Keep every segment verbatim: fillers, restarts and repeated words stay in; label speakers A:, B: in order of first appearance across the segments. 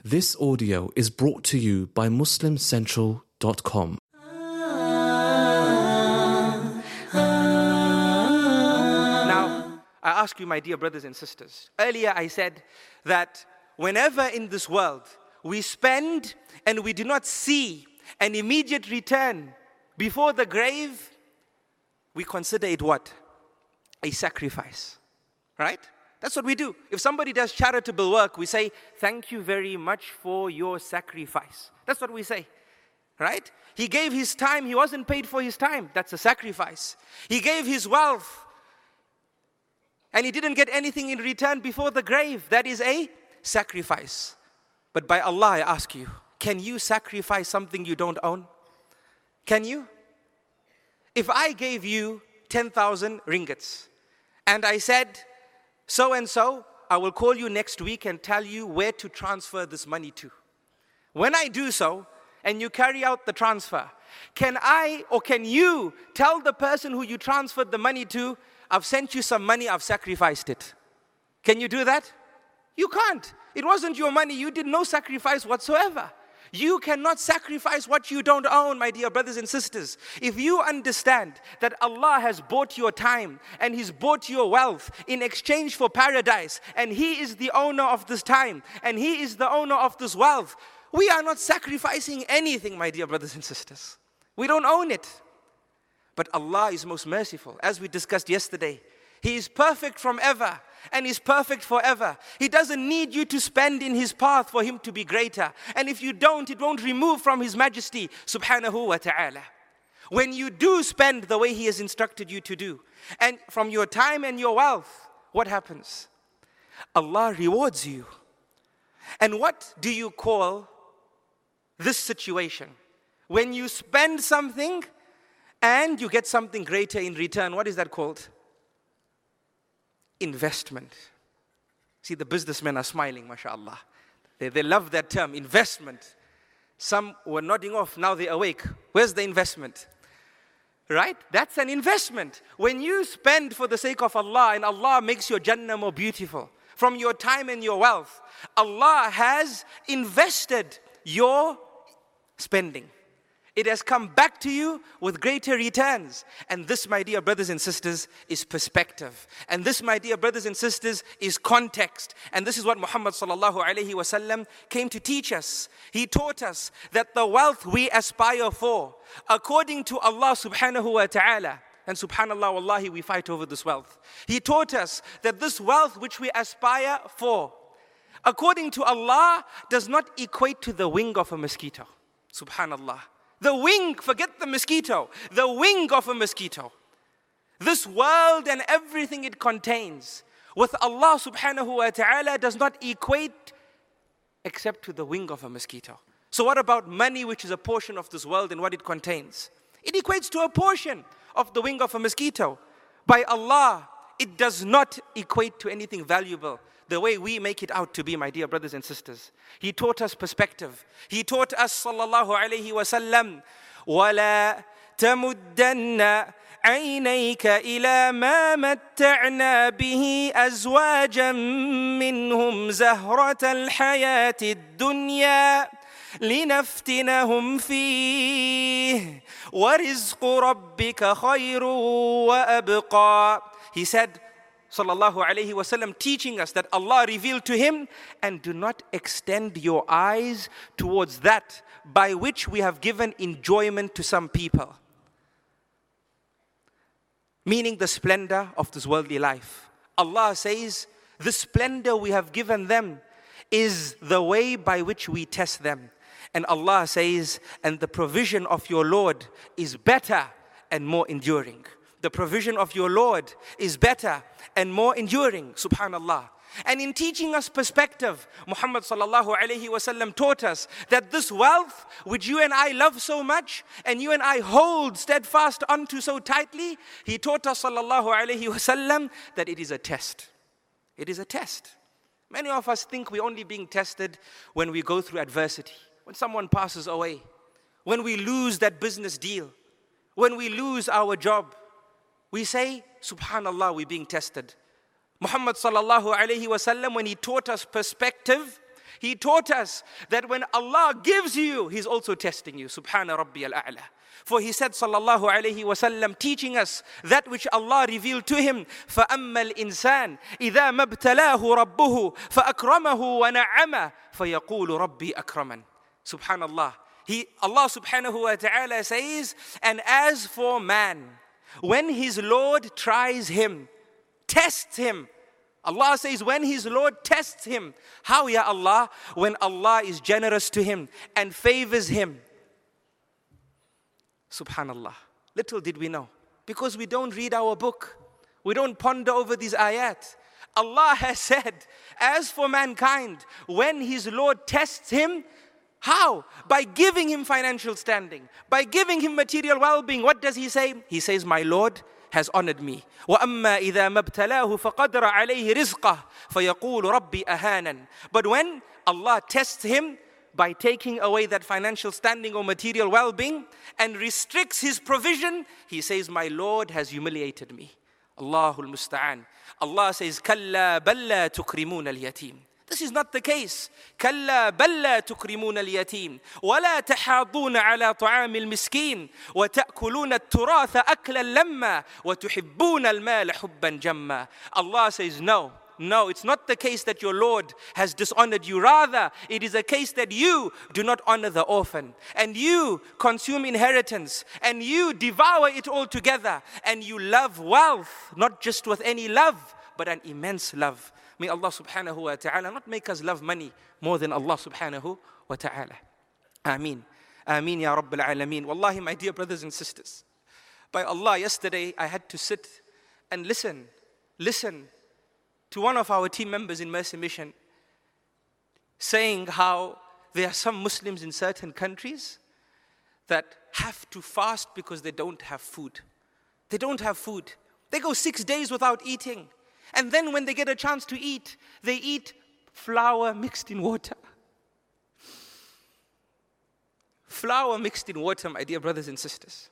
A: This audio is brought to you by muslim central dot com.
B: Now, I ask you, my dear brothers and sisters, earlier I said that whenever in this world we spend and we do not see an immediate return before the grave, we consider it what? A sacrifice, right? That's what we do. If somebody does charitable work, we say, thank you very much for your sacrifice. That's what we say, right? He gave his time, he wasn't paid for his time. That's a sacrifice. He gave his wealth, and he didn't get anything in return before the grave. That is a sacrifice. But by Allah, I ask you, can you sacrifice something you don't own? Can you? If I gave you ten thousand ringgits, and I said, so and so, I will call you next week and tell you where to transfer this money to. When I do so, and you carry out the transfer, can I or can you tell the person who you transferred the money to, I've sent you some money, I've sacrificed it? Can you do that? You can't. It wasn't your money. You did no sacrifice whatsoever. You cannot sacrifice what you don't own, my dear brothers and sisters. If you understand that Allah has bought your time and He's bought your wealth in exchange for paradise, and He is the owner of this time and He is the owner of this wealth, we are not sacrificing anything, my dear brothers and sisters. We don't own it. But Allah is most merciful. As we discussed yesterday, He is perfect from ever and is perfect forever. He doesn't need you to spend in His path for Him to be greater. And if you don't, it won't remove from His majesty, subhanahu wa ta'ala. When you do spend the way He has instructed you to do, and from your time and your wealth, what happens? Allah rewards you. And what do you call this situation? When you spend something and you get something greater in return, what is that called? Investment. See, the businessmen are smiling, mashallah. They, they love that term, investment. Some were nodding off, now they're awake. Where's the investment? Right? That's an investment. When you spend for the sake of Allah and Allah makes your Jannah more beautiful, from your time and your wealth, Allah has invested your spending. It has come back to you with greater returns. And this, my dear brothers and sisters, is perspective. And this, my dear brothers and sisters, is context. And this is what Muhammad sallallahu alaihi wasallam came to teach us. He taught us that the wealth we aspire for, according to Allah subhanahu wa ta'ala, and subhanallah, wallahi, we fight over this wealth. He taught us that this wealth which we aspire for, according to Allah, does not equate to the wing of a mosquito. Subhanallah. The wing, forget the mosquito, the wing of a mosquito. This world and everything it contains, with Allah subhanahu wa ta'ala, does not equate except to the wing of a mosquito. So what about money, which is a portion of this world and what it contains? It equates to a portion of the wing of a mosquito. By Allah, it does not equate to anything valuable the way we make it out to be, my dear brothers and sisters. He taught us perspective. He taught us, sallallahu alayhi wa sallam, وَلَا تَمُدَّنَّ عَيْنَيْكَ إِلَى مَا مَتَّعْنَا بِهِ أَزْوَاجًا مِّنْهُمْ زَهْرَةَ الْحَيَاةِ الدُّنْيَا لِنَفْتِنَهُمْ فِيهِ وَرِزْقُ رَبِّكَ خَيْرٌ وَأَبْقَى. He said, sallallahu alayhi wasallam, teaching us that Allah revealed to him, and do not extend your eyes towards that by which we have given enjoyment to some people. Meaning the splendor of this worldly life. Allah says, the splendor we have given them is the way by which we test them. And Allah says, and the provision of your Lord is better and more enduring. The provision of your Lord is better and more enduring, subhanallah. And in teaching us perspective, Muhammad sallallahu alayhi wasallam taught us that this wealth, which you and I love so much, and you and I hold steadfast onto so tightly, he taught us sallallahu alayhi wasallam that it is a test. It is a test. Many of us think we're only being tested when we go through adversity, when someone passes away, when we lose that business deal, when we lose our job. We say, subhanallah, we're being tested. Muhammad sallallahu alayhi wasallam, when he taught us perspective, He taught us that when Allah gives you, He's also testing you. Subhana Rabbi al-A'la. For He said, sallallahu alayhi wa sallam, teaching us that which Allah revealed to Him, فَأَمَّا الْإِنسَانِ إِذَا مَبْتَلَاهُ رَبُّهُ فَأَكْرَمَهُ وَنَعَّمَهُ فَيَقُولُ رَبِّي أَكْرَمًا. Subhanallah. He, Allah subhanahu wa ta'ala says, and as for man, when his Lord tries him, tests him, Allah says when his Lord tests him, how ya Allah? When Allah is generous to him and favors him. Subhanallah. Little did we know. Because we don't read our book. We don't ponder over these ayat. Allah has said, as for mankind, when his Lord tests him, how? By giving him financial standing, by giving him material well-being. What does he say? He says, my Lord has honored me. وَأَمَّا إِذَا مَبْتَلَاهُ فَقَدْرَ عَلَيْهِ رِزْقَهُ فَيَقُولُ رَبِّي أَهَانًا. But when Allah tests him by taking away that financial standing or material well-being and restricts his provision, he says, my Lord has humiliated me. Allahul Musta'an. Allah says, كَلَّا بَلْ لَا تُكْرِمُونَ الْيَتِيمِ. This is not the case. كلا بل لا تكرمون اليتيم ولا تحاضون على طعام المسكين وتأكلون التراث أكلا لما وتحبون المال حبا جما. Allah says no. No, it's not the case that your Lord has dishonored you. Rather, it is a case that you do not honor the orphan. And you consume inheritance. And you devour it all together. And you love wealth, not just with any love, but an immense love. May Allah subhanahu wa ta'ala not make us love money more than Allah subhanahu wa ta'ala. Ameen. Ameen ya Rabbil Alameen. Wallahi, my dear brothers and sisters, by Allah, yesterday I had to sit and listen, listen to one of our team members in Mercy Mission saying how there are some Muslims in certain countries that have to fast because they don't have food. They don't have food. They go six days without eating. And then when they get a chance to eat, they eat flour mixed in water. Flour mixed in water, my dear brothers and sisters.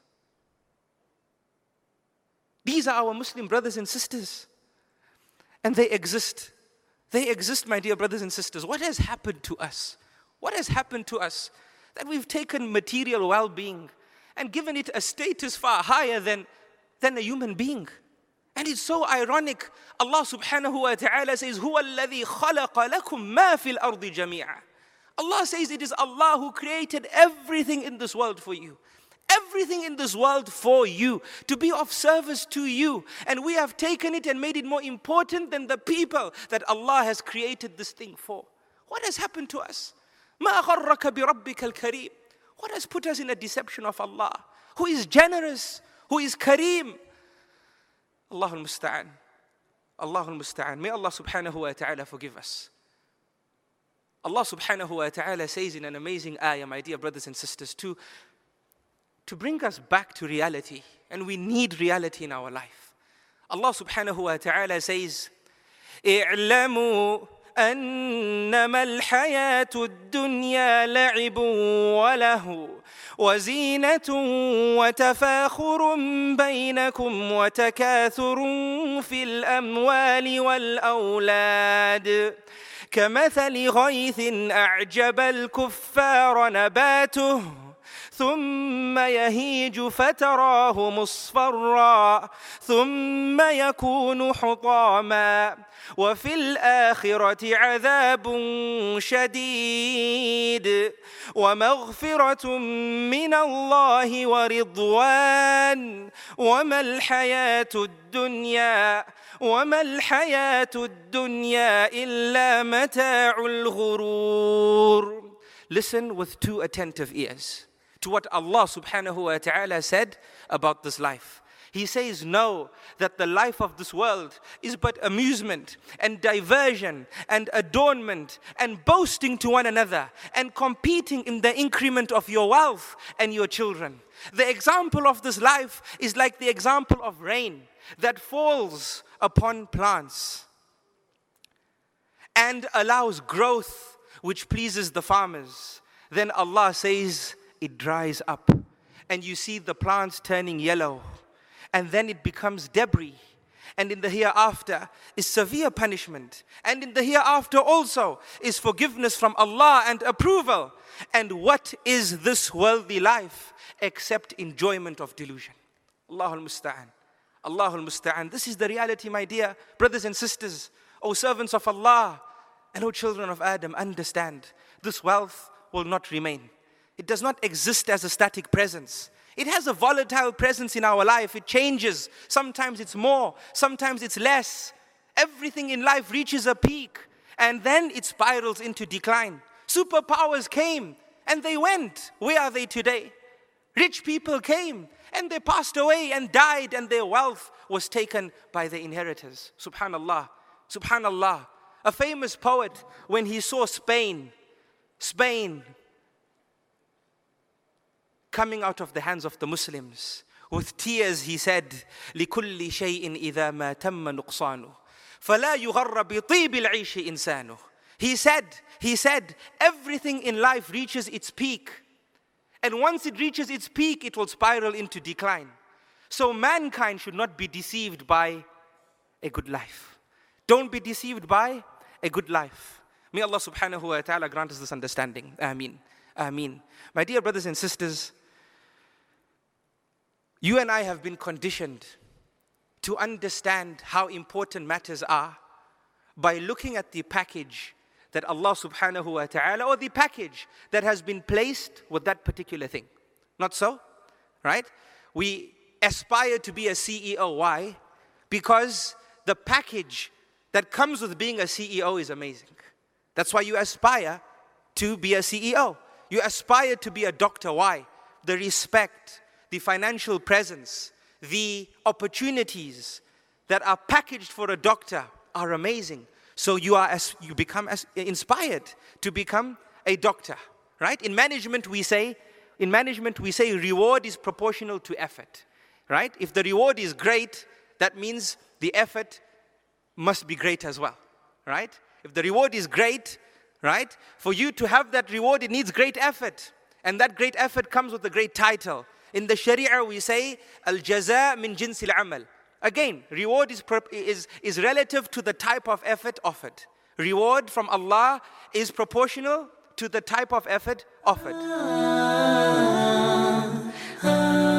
B: These are our Muslim brothers and sisters. And they exist. They exist, my dear brothers and sisters. What has happened to us? What has happened to us? That we've taken material well-being and given it a status far higher than, than a human being. And it's so ironic. Allah subhanahu wa ta'ala says, هُوَ الَّذِي خَلَقَ لَكُم مَا فِي الْأَرْضِ جَمِيعًا. Allah says it is Allah who created everything in this world for you. Everything in this world for you, to be of service to you. And we have taken it and made it more important than the people that Allah has created this thing for. What has happened to us? مَا غَرَّكَ بِرَبِّكَ الْكَرِيمِ. What has put us in a deception of Allah, who is generous, who is Kareem? Allahul Musta'an. Allahul Musta'an. May Allah subhanahu wa ta'ala forgive us. Allah subhanahu wa ta'ala says in an amazing ayah, my dear brothers and sisters, to, to bring us back to reality. And we need reality in our life. Allah subhanahu wa ta'ala says, اعلموا أنما الحياة الدنيا لعب وله وزينة وتفاخر بينكم وتكاثر في الأموال والأولاد كمثل غيث أعجب الكفار نباته ثم يهيج فتراه مصفرا ثم يكون حطاما وفي الآخرة عذاب شديد ومغفرة من الله ورضوان وما الحياة الدنيا وما الحياة الدنيا إلا متاع الغرور. Listen with two attentive ears to what Allah subhanahu wa ta'ala said about this life. He says, know that the life of this world is but amusement and diversion and adornment and boasting to one another and competing in the increment of your wealth and your children. The example of this life is like the example of rain that falls upon plants and allows growth which pleases the farmers. Then Allah says, it dries up and you see the plants turning yellow. And then it becomes debris. And in the hereafter is severe punishment. And in the hereafter also is forgiveness from Allah and approval. And what is this worldly life except enjoyment of delusion? Allahul Musta'an. Allahul Musta'an. This is the reality, my dear brothers and sisters. O servants of Allah and O children of Adam, understand this wealth will not remain. It does not exist as a static presence. It has a volatile presence in our life. It changes. Sometimes it's more, sometimes it's less. Everything in life reaches a peak and then it spirals into decline. Superpowers came and they went. Where are they today? Rich people came and they passed away and died, and their wealth was taken by the inheritors. Subhanallah. Subhanallah. A famous poet, when he saw Spain, Spain coming out of the hands of the Muslims, with tears he said, لِكُلِّ شَيْءٍ إِذَا مَا تَمَّ نُقْصَانُهُ فَلَا يُغَرَّ بِطِيبِ الْعِيشِ إِنسَانُهُ. He said, he said, everything in life reaches its peak. And once it reaches its peak, it will spiral into decline. So mankind should not be deceived by a good life. Don't be deceived by a good life. May Allah subhanahu wa ta'ala grant us this understanding. Ameen. Ameen. My dear brothers and sisters, you and I have been conditioned to understand how important matters are by looking at the package that Allah subhanahu wa ta'ala, or the package that has been placed with that particular thing. Not so? Right? We aspire to be a C E O. Why? Because the package that comes with being a C E O is amazing. That's why you aspire to be a C E O. You aspire to be a doctor. Why? The respect, the financial presence, the opportunities that are packaged for a doctor are amazing. So you are as you become as inspired to become a doctor, right? In management we say, in management we say reward is proportional to effort, right? If the reward is great, that means the effort must be great as well, right? If the reward is great, right? For you to have that reward, it needs great effort. And that great effort comes with a great title. In the Sharia we say, al-jaza min jinsil amal. Again, reward is, is, is relative to the type of effort offered. Reward from Allah is proportional to the type of effort offered.